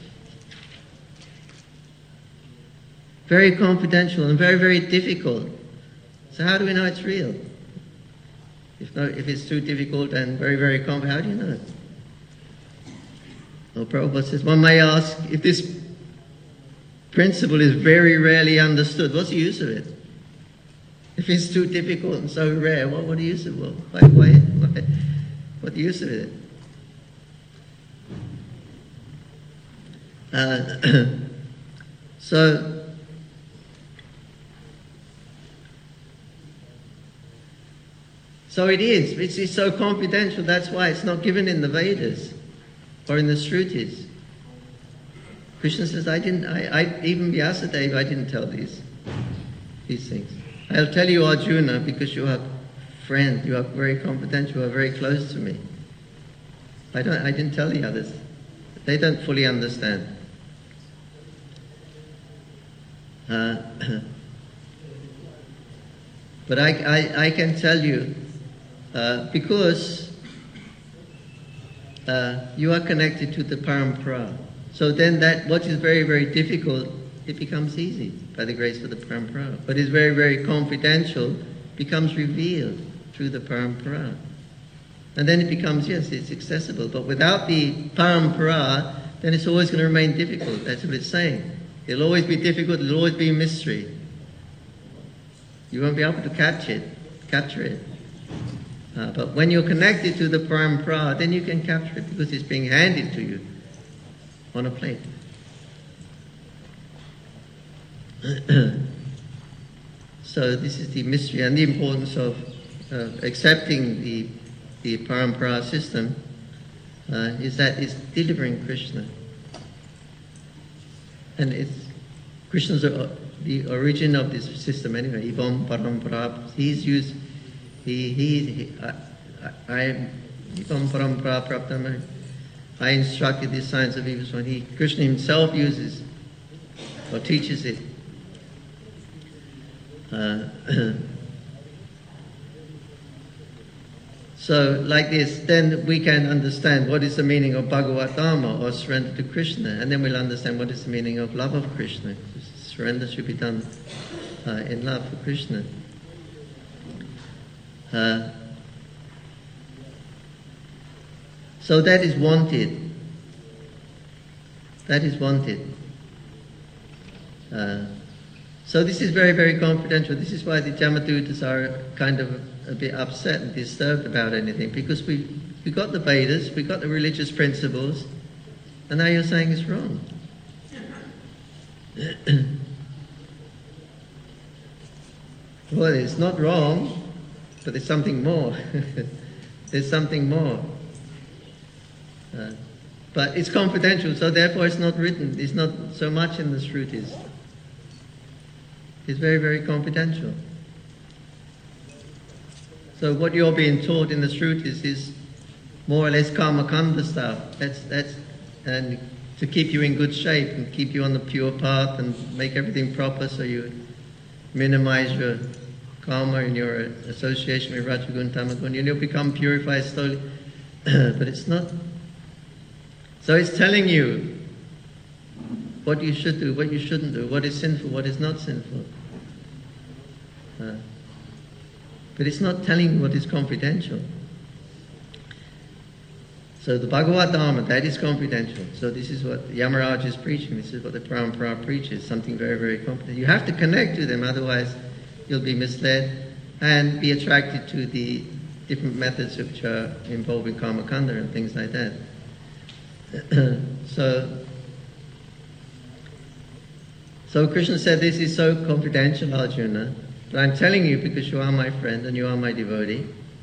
S1: Very confidential and very, very difficult. So how do we know it's real? If, not, if it's too difficult and very, very confidential, how do you know it? Well, Prabhupada says, one may ask, if this principle is very rarely understood, what's the use of it? If it's too difficult and so rare, what, what the use of it? Well, why, why, why, what the use of it? Uh, so, so it is. It's, it's so confidential. That's why it's not given in the Vedas or in the Shrutis. Krishna says, I didn't, I, I even Vyasadeva, I didn't tell these, these things. I'll tell you, Arjuna, because you are friend, you are very confidential, you are very close to me. I don't, I didn't tell the others. They don't fully understand. Uh, but I, I, I can tell you, uh, because uh, you are connected to the parampara. So then that, what is very, very difficult, it becomes easy by the grace of the parampara. What is very, very confidential becomes revealed through the parampara. And then it becomes, yes, it's accessible. But without the parampara, then it's always going to remain difficult. That's what it's saying. It'll always be difficult, it'll always be a mystery. You won't be able to catch it, capture it. Uh, but when you're connected to the parampara, then you can capture it because it's being handed to you on a plate. So this is the mystery and the importance of uh, accepting the, the parampara system, uh, is that it's delivering Krishna. And it's Krishna's uh, the origin of this system anyway. Ivam parampara. He's used. He he. he I, I Ivam parampara praptam. I instructed the science of evil. When he Krishna himself uses or teaches it. Uh, so like this, then we can understand what is the meaning of Bhagavad Dharma or surrender to Krishna, and then we'll understand what is the meaning of love of Krishna. Surrender should be done uh, in love for Krishna. Uh, so that is wanted. That is wanted. Uh, So this is very, very confidential. This is why the Jamadutas are kind of a bit upset and disturbed about anything, because we we got the Vedas, we got the religious principles, and now you're saying it's wrong. Well, it's not wrong, but there's something more. There's something more. Uh, but it's confidential, so therefore it's not written. It's not so much in the Shrutis. It's very, very confidential. So what you're being taught in the Shrutis is more or less karmakanda stuff. That's that's and to keep you in good shape and keep you on the pure path and make everything proper, so you minimize your karma and your association with Rajagun, Tamagun, and you'll become purified slowly. But it's not. So it's telling you what you should do, what you shouldn't do, what is sinful, what is not sinful. Uh, but it's not telling you what is confidential. So the Bhagavad Dharma, that is confidential. So this is what Yamaraj is preaching. This is what the Parampara preaches, something very, very confidential. You have to connect to them, otherwise you'll be misled and be attracted to the different methods which are involving karmakanda and things like that. so, so Krishna said, this is so confidential, Arjuna, but I'm telling you because you are my friend and you are my devotee.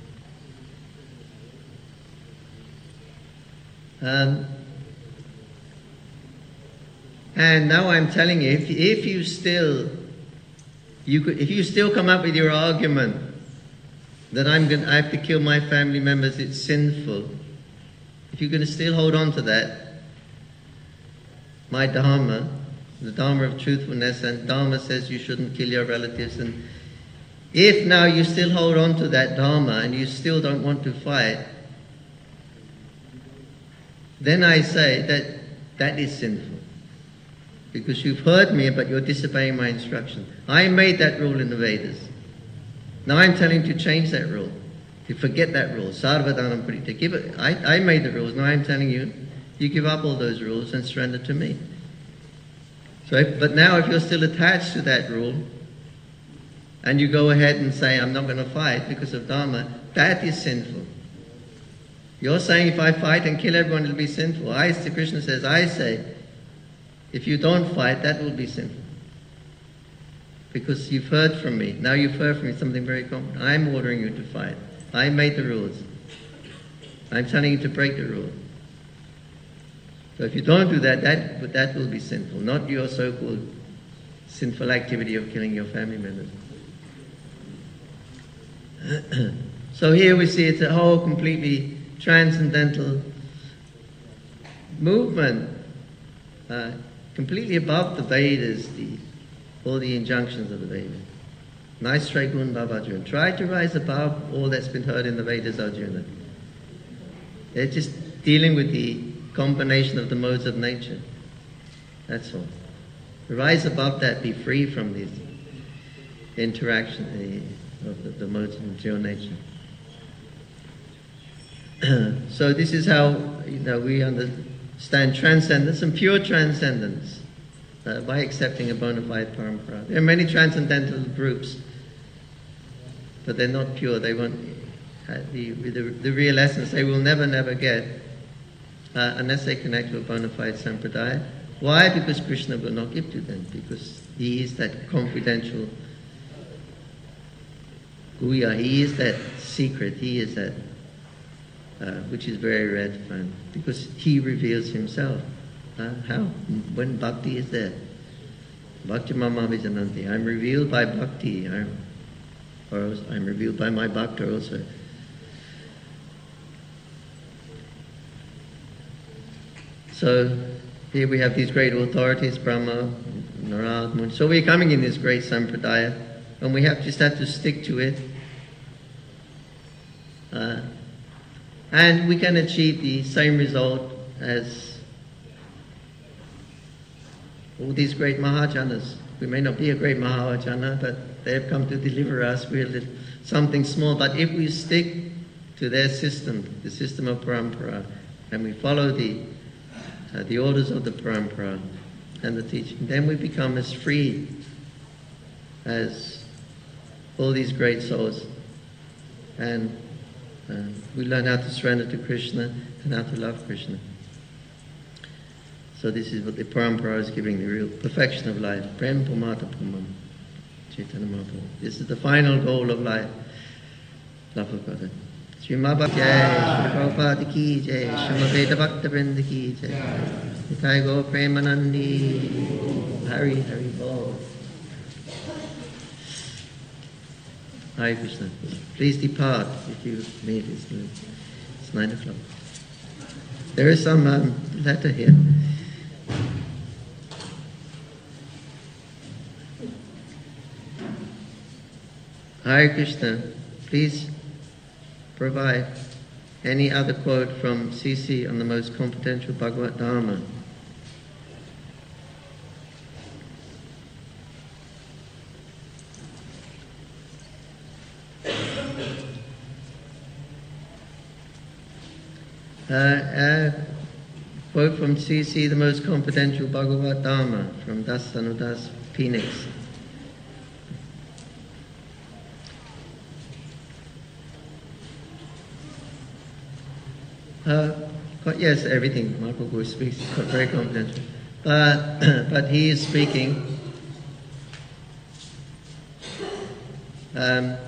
S1: Um, and now I'm telling you, if, if you still, you could, if you still come up with your argument that I'm going, I have to kill my family members, it's sinful. If you're going to still hold on to that, my Dharma, the Dharma of truthfulness, and Dharma says you shouldn't kill your relatives, and if now you still hold on to that Dharma and you still don't want to fight, then I say that that is sinful. Because you've heard me, but you're disobeying my instruction. I made that rule in the Vedas. Now I'm telling you to change that rule. To forget that rule. Sarvadhanam parita. Give it. I, I made the rules. Now I'm telling you, you give up all those rules and surrender to me. So, if, but now if you're still attached to that rule, and you go ahead and say, I'm not going to fight because of Dharma, that is sinful. You're saying if I fight and kill everyone, it'll be sinful. I, Krishna says, I say, If you don't fight, that will be sinful. Because you've heard from me. Now you've heard from me something very common. I'm ordering you to fight. I made the rules. I'm telling you to break the rule. So if you don't do that, that, that will be sinful, not your so-called sinful activity of killing your family members. So here we see it's a whole completely transcendental movement, uh, completely above the Vedas, the, all the injunctions of the Vedas. Naistra gun bhav Arjuna. Try to rise above all that's been heard in the Vedas, Arjuna. They're just dealing with the combination of the modes of nature. That's all. Rise above that, be free from these interaction of the, the modes of material nature. So this is how, you know, we understand transcendence and pure transcendence uh, by accepting a bona fide parampara. There are many transcendental groups, but they're not pure. They won't have the, the, the real essence. They will never, never get uh, unless they connect to a bona fide sampradaya. Why? Because Krishna will not give to them. Because he is that confidential guya. He is that secret. He is that uh, which is very rare to find. Because he reveals himself. Uh, how? When bhakti is there. Bhakti mama vijananti. I'm revealed by bhakti. I'm, or I'm revealed by my bhakta also. So here we have these great authorities, Brahma, Narad, Muni. So we're coming in this great sampradaya, and we have just have to stick to it. Uh, and we can achieve the same result as all these great Mahajanas. We may not be a great Mahajana, but they have come to deliver us. We're something small, but if we stick to their system, the system of parampara, and we follow the uh, the orders of the parampara and the teaching, then we become as free as all these great souls. And uh, we learn how to surrender to Krishna and how to love Krishna. So this is what the parampara is giving, the real perfection of life. Prem Pumata Pumam. Chaitanya Mahaprabhu. This is the final goal of life. Love of God. Srimad Bhakti Jai, Sri Prabhupada Ki Jai, Srimad Veda Bhakta Vrinda Ki Jai, Nitai Gaur Premanandi, Hari Hari Bol. Hare Krishna. Please depart if you need it. It's nine o'clock. There is some um, letter here. Hare Krishna. Please provide any other quote from C C on the most confidential Bhagavad Dharma. Uh, uh, quote from C C, the most confidential Bhagavad Dharma, from Das Sanudas Phoenix. Uh, yes, everything Mahaprabhu speaks is very confidential. But, but he is speaking um,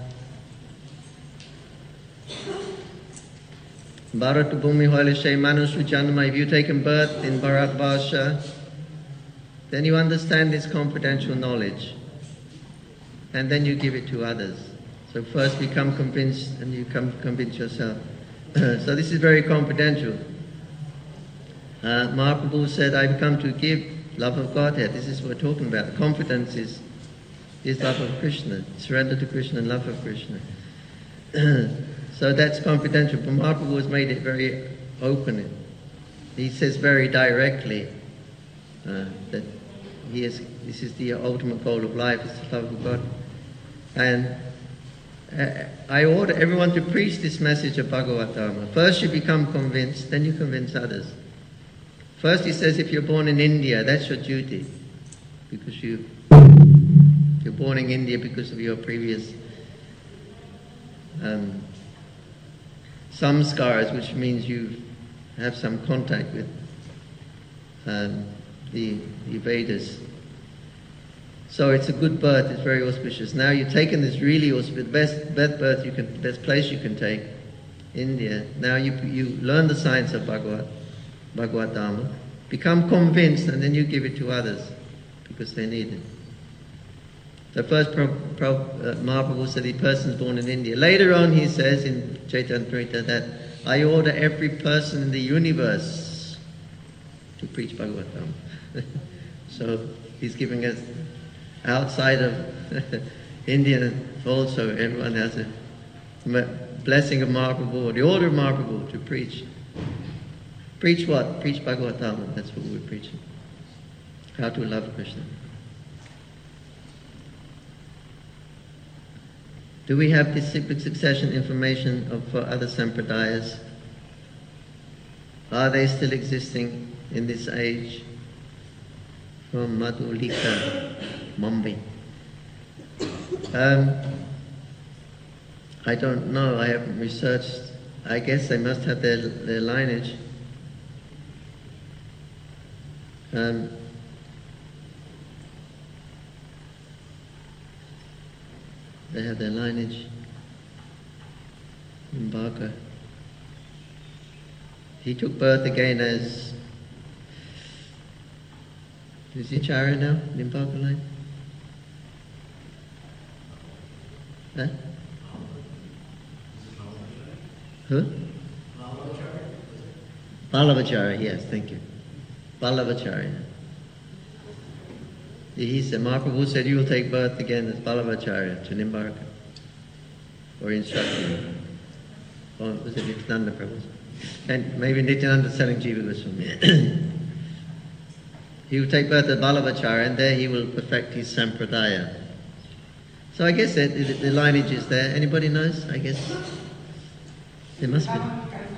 S1: Bharat Bhumi Holishe Manushu Janma. If you've taken birth in Bharat Bhasha, then you understand this confidential knowledge. And then you give it to others. So first become convinced and you come convince yourself. So this is very confidential. Uh, Mahaprabhu said, I've come to give love of Godhead. This is what we're talking about. Confidence is, is love of Krishna. Surrender to Krishna and love of Krishna. So that's confidential. But Mahaprabhu has made it very open. He says very directly uh, that he is, this is the ultimate goal of life, is the love of God. And uh, I order everyone to preach this message of Bhagavad Dharma. First you become convinced, then you convince others. First he says, if you're born in India, that's your duty. Because you, you're born in India because of your previous um, samskaras, which means you have some contact with um, the, the Vedas. So it's a good birth, it's very auspicious. Now you've taken this really auspicious, the best, best birth you can, best place you can take, India. Now you, you learn the science of Bhagavad, Bhagavad Dharma, become convinced, and then you give it to others because they need it. So first Pro, Pro, uh, Mahaprabhu said the person's born in India. Later on he says in Chaitanya Charitamrita that I order every person in the universe to preach Bhagavad Dharma. So he's giving us outside of India also, everyone has a blessing of Mahaprabhu, or the order of Mahaprabhu to preach. Preach what? Preach Bhagavad Dharma. That's what we're preaching. How to love Krishna. Do we have disciplic succession information of, for other sampradayas? Are they still existing in this age? From Madhulika, Mumbai. Um, I don't know, I haven't researched. I guess they must have their, their lineage. Um, they have their lineage in Bhaka. He took birth again as, is he Acharya now, in Bhaka line? Huh? Who? Ballavacharya, yes, thank you. Ballavacharya. He said, Mahaprabhu said, you will take birth again as Ballavacharya to Nimbarka. Or instructed. Or was it Nityananda Prabhu? And maybe Nityananda selling Jiva Goswami. He will take birth as Ballavacharya, and there he will perfect his sampradaya. So I guess that the lineage is there. Anybody knows? I guess there must be.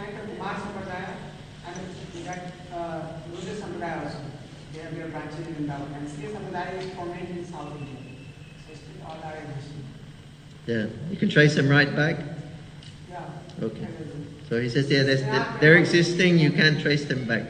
S1: Yeah, you can trace them right back.
S2: Yeah.
S1: Okay. So he says, yeah, they're, they're existing. You can trace them back.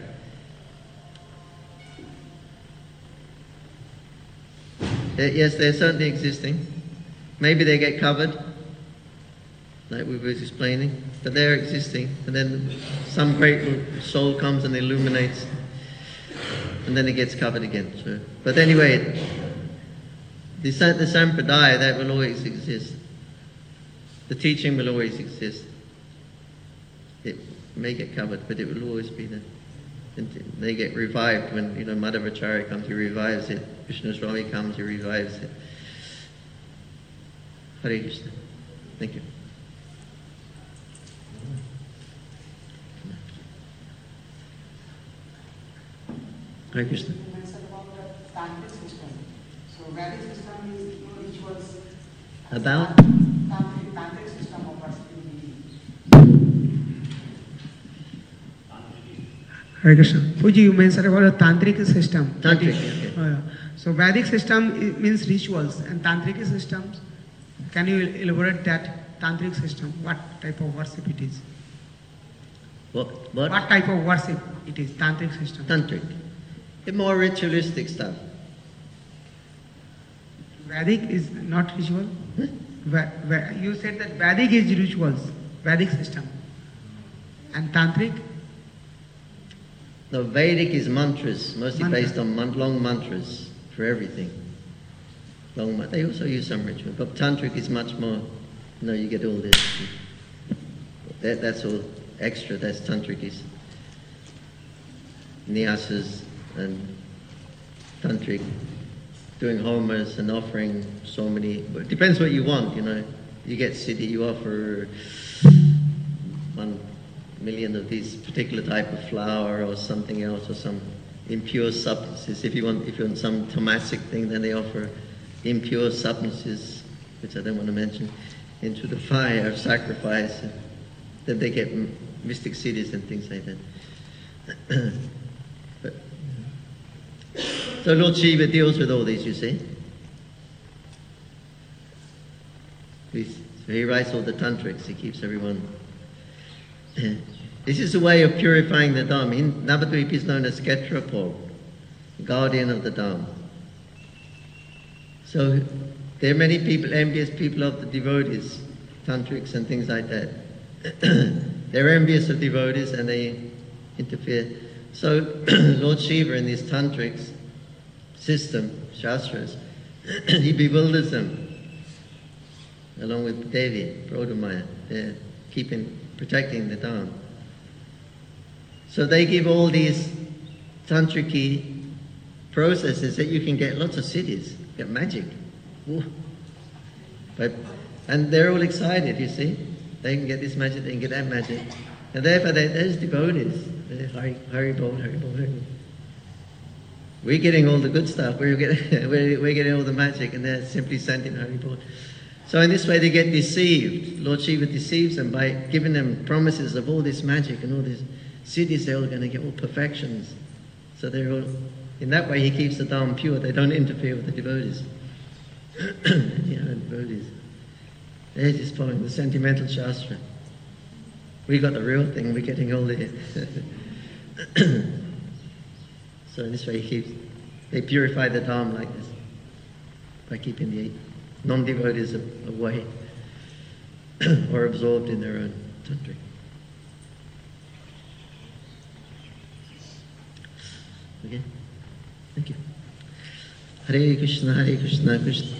S1: Yes, they're certainly existing. Maybe they get covered, like we were explaining, but they're existing. And then some great soul comes and illuminates, and then it gets covered again. So, but anyway, the, the sampradaya, that will always exist. The teaching will always exist. It may get covered, but it will always be there. And they get revived when, you know, Madhavacharya comes, he revives it. Krishna Swami comes, he revives it. Hare Krishna. Thank you. Hare Krishna.
S2: You mentioned about the tantric system. So Vedic system is, you know, rituals.
S1: About?
S2: Tantric, tantric system of worshiping.
S3: Hare Krishna. Puji, you mentioned about a tantric system.
S1: Tantric, okay.
S3: Oh, yeah. So Vedic system i- means rituals, and tantric systems. Can you elaborate that tantric system? What type of worship it is?
S1: What? What?
S3: What type of worship it is? Tantric system.
S1: Tantric. The more ritualistic stuff.
S3: Vedic is not ritual. Va- va- you said that Vedic is rituals, Vedic system, and tantric.
S1: No, Vedic is mantras, mostly
S3: Mantra.
S1: based on man- long mantras for everything. Long, ma- they also use some ritual, but tantric is much more. You know, you get all this. That, that's all extra. That's tantric is nyasas and tantric, doing homas and offering so many. But it depends what you want. You know, you get siddhi, you offer one million of these particular type of flour or something else, or some impure substances. If you want, if you want some tamasic thing, then they offer impure substances, which I don't want to mention, into the fire of sacrifice. Then they get m- mystic siddhis and things like that. But, so Lord Shiva deals with all these, you see. He's, so he writes all the tantrics. He keeps everyone. This is a way of purifying the Dharma. In Navadvip is known as Ketrapol. guardian of the Dharma. So there are many people, envious people of the devotees, tantrics and things like that. They're envious of devotees and they interfere. So Lord Shiva in this tantrics system, shastras, he bewilders them, along with Devi, Prodamaya. They're keeping, protecting the Dharma. So they give all these tantric processes that you can get lots of cities, get magic. Ooh. But, and they're all excited, you see. They can get this magic, they can get that magic. And therefore, they, there's devotees. They're Hari, Hari Bol, Hari Bol, Hari Bol. We're getting all the good stuff. We're getting, we're, we're getting all the magic, and they're simply chanting Hari Bol. So in this way, they get deceived. Lord Shiva deceives them by giving them promises of all this magic and all these cities. They're all going to get all perfections. So they're all, in that way, he keeps the Dharma pure. They don't interfere with the devotees. You know, devotees. They're just following the sentimental shastra. We got the real thing. We're getting all the. So in this way, he keeps, they purify the Dharma like this by keeping the non-devotees away or absorbed in their own tantric. Okay, thank you. Hare Krishna, Hare Krishna, Krishna.